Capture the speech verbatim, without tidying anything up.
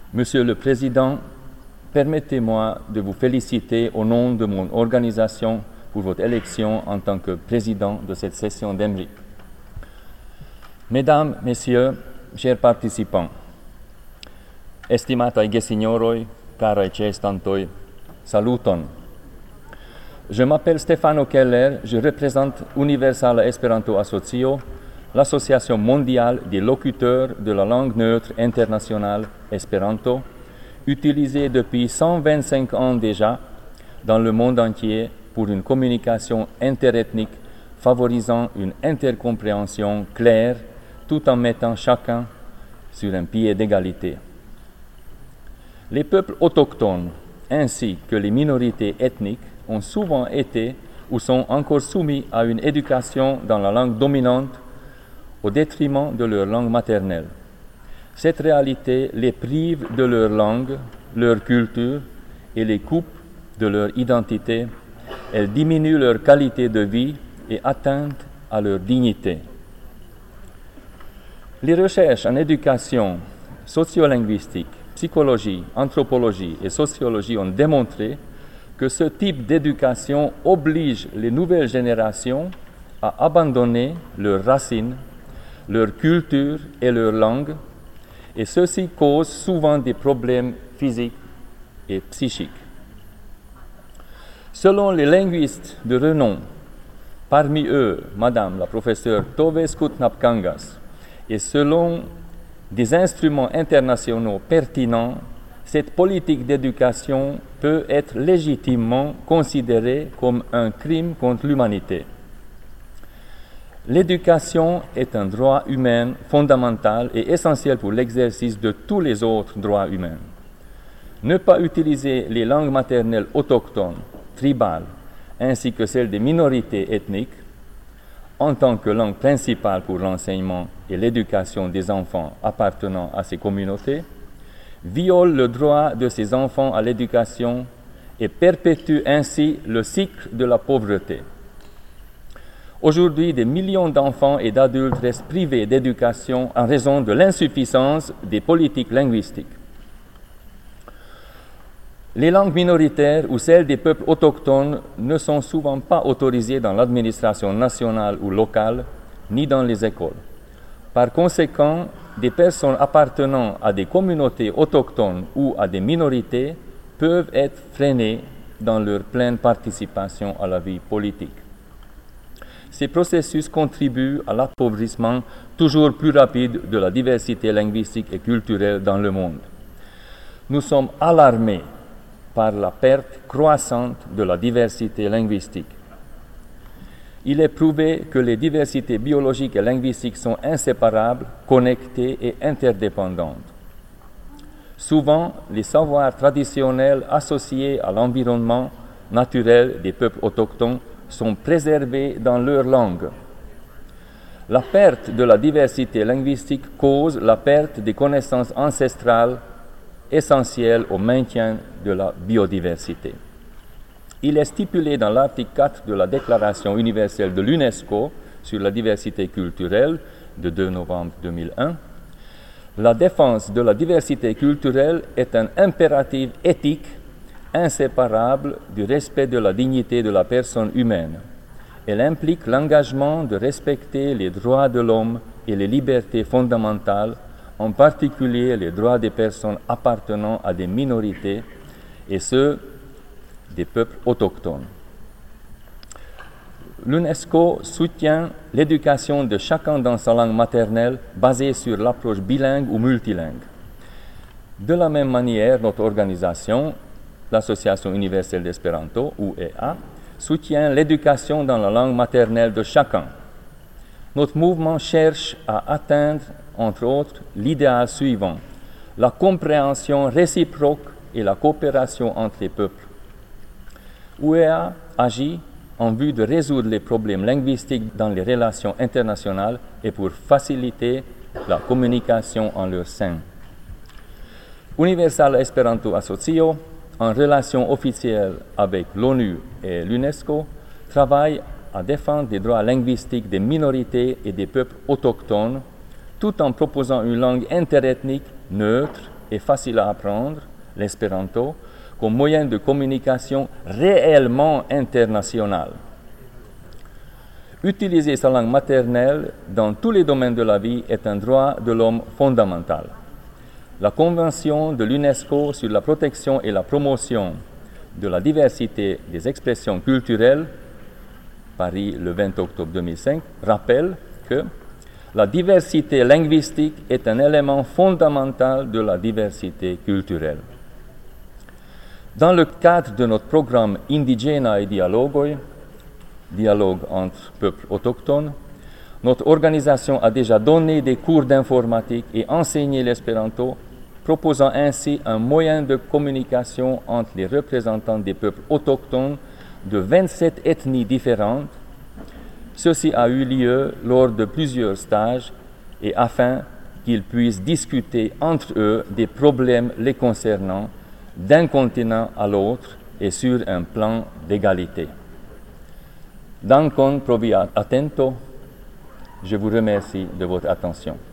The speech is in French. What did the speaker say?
Monsieur le Président, permettez-moi de vous féliciter au nom de mon organisation pour votre élection en tant que président de cette session d'E M R I C. Mesdames, Messieurs, chers participants, estimatai gesignoroi, carai cestantoi, saluton. Je m'appelle Stefano Keller, je représente Universala Esperanto Asocio, l'association mondiale des locuteurs de la langue neutre internationale Esperanto, utilisée depuis cent vingt-cinq ans déjà dans le monde entier pour une communication interethnique favorisant une intercompréhension claire tout en mettant chacun sur un pied d'égalité. Les peuples autochtones ainsi que les minorités ethniques ont souvent été ou sont encore soumis à une éducation dans la langue dominante au détriment de leur langue maternelle. Cette réalité les prive de leur langue, leur culture et les coupe de leur identité. Elle diminue leur qualité de vie et atteint à leur dignité. Les recherches en éducation sociolinguistique, psychologie, anthropologie et sociologie ont démontré que ce type d'éducation oblige les nouvelles générations à abandonner leurs racines, leur culture et leur langue, et ceci cause souvent des problèmes physiques et psychiques. Selon les linguistes de renom, parmi eux, Madame la professeure Tove Skutnap-Kangas, et selon des instruments internationaux pertinents, cette politique d'éducation peut être légitimement considérée comme un crime contre l'humanité. L'éducation est un droit humain fondamental et essentiel pour l'exercice de tous les autres droits humains. Ne pas utiliser les langues maternelles autochtones, tribales, ainsi que celles des minorités ethniques, en tant que langue principale pour l'enseignement et l'éducation des enfants appartenant à ces communautés, viole le droit de ces enfants à l'éducation et perpétue ainsi le cycle de la pauvreté. Aujourd'hui, des millions d'enfants et d'adultes restent privés d'éducation en raison de l'insuffisance des politiques linguistiques. Les langues minoritaires ou celles des peuples autochtones ne sont souvent pas autorisées dans l'administration nationale ou locale, ni dans les écoles. Par conséquent, des personnes appartenant à des communautés autochtones ou à des minorités peuvent être freinées dans leur pleine participation à la vie politique. Ces processus contribuent à l'appauvrissement toujours plus rapide de la diversité linguistique et culturelle dans le monde. Nous sommes alarmés par la perte croissante de la diversité linguistique. Il est prouvé que les diversités biologiques et linguistiques sont inséparables, connectées et interdépendantes. Souvent, les savoirs traditionnels associés à l'environnement naturel des peuples autochtones sont préservés dans leur langue. La perte de la diversité linguistique cause la perte des connaissances ancestrales essentielles au maintien de la biodiversité. Il est stipulé dans l'article quatre de la Déclaration universelle de l'UNESCO sur la diversité culturelle de deux novembre deux mille un. La défense de la diversité culturelle est un impératif éthique inséparable du respect de la dignité de la personne humaine. Elle implique l'engagement de respecter les droits de l'homme et les libertés fondamentales, en particulier les droits des personnes appartenant à des minorités et ceux des peuples autochtones. L'UNESCO soutient l'éducation de chacun dans sa langue maternelle basée sur l'approche bilingue ou multilingue. De la même manière, notre organisation, l'Association universelle d'Espéranto, U E A, soutient l'éducation dans la langue maternelle de chacun. Notre mouvement cherche à atteindre, entre autres, l'idéal suivant, la compréhension réciproque et la coopération entre les peuples. U E A agit en vue de résoudre les problèmes linguistiques dans les relations internationales et pour faciliter la communication en leur sein. Universala Esperanto Asocio, en relation officielle avec l'ONU et l'UNESCO, travaille à défendre les droits linguistiques des minorités et des peuples autochtones, tout en proposant une langue interethnique neutre et facile à apprendre, l'espéranto, comme moyen de communication réellement international. Utiliser sa langue maternelle dans tous les domaines de la vie est un droit de l'homme fondamental. La Convention de l'UNESCO sur la protection et la promotion de la diversité des expressions culturelles, Paris le vingt octobre deux mille cinq, rappelle que la diversité linguistique est un élément fondamental de la diversité culturelle. Dans le cadre de notre programme Indigenae Dialogoi, dialogue entre peuples autochtones, notre organisation a déjà donné des cours d'informatique et enseigné l'espéranto, proposant ainsi un moyen de communication entre les représentants des peuples autochtones de vingt-sept ethnies différentes. Ceci a eu lieu lors de plusieurs stages et afin qu'ils puissent discuter entre eux des problèmes les concernant d'un continent à l'autre et sur un plan d'égalité. Dankon provi attento. Je vous remercie de votre attention.